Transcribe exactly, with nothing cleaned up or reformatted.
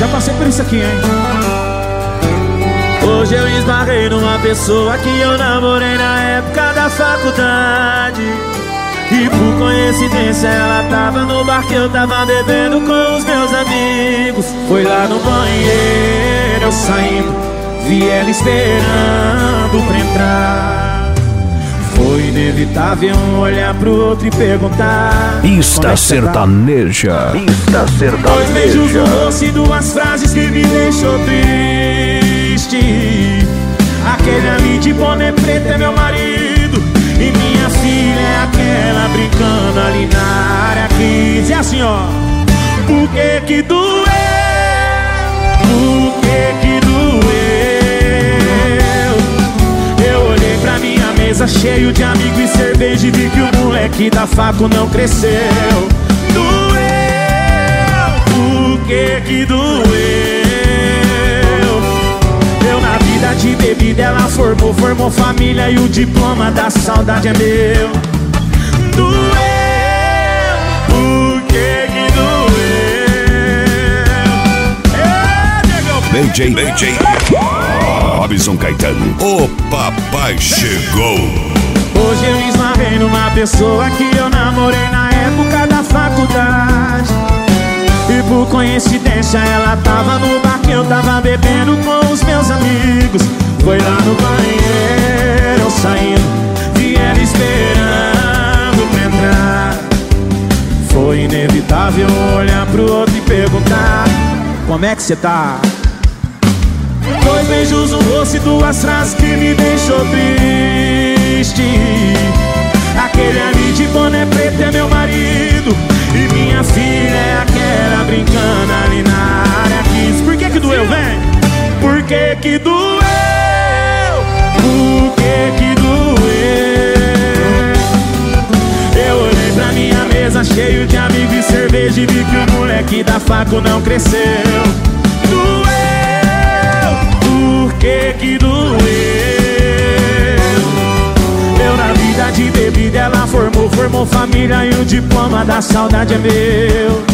Já passei por isso aqui, hein? Hoje eu esbarrei numa pessoa que eu namorei na época da faculdade. E por coincidência ela tava no bar que eu tava bebendo com os meus amigos. Foi lá no banheiro, eu saindo, vi ela esperando pra entrar. Foi inevitável um olhar pro outro e perguntar: Pista sertaneja. Pista sertaneja. Dois beijos no rosto e duas frases que me deixou triste. Aquele ali de boné preto é meu marido e minha filha é aquela brincando ali na área quinze. É assim, ó. Por que que doeu? Por que que doeu? Eu olhei pra minha mesa cheio de amigos e cerveja e vi que o moleque da facu não cresceu. Doeu. Por que que doeu? De bebida ela formou, formou família e o diploma da saudade é meu. Doeu, por que que doeu? É, B J, B J Robson Caetano, o papai chegou. Hoje eu esbarrei numa pessoa que eu namorei na época da faculdade. E por coincidência ela tava no bar que eu tava bebendo com os meus amigos. Foi lá no banheiro, eu saindo, vi ela esperando pra entrar. Foi inevitável olhar pro outro e perguntar: como é que cê tá? Dois beijos no rosto e duas frases que me deixou triste. Aquele ali de boné preto é meu marido e minha filha é aquela brincando ali na área quinze. Por que que doeu, vem? Por que que doeu? Por que que doeu? Eu olhei pra minha mesa cheio de amigos e cerveja e vi que o moleque da facu não cresceu. Doeu. Por que que doeu? Eu na vida de bebida ela formou, formou família e o diploma da saudade é meu.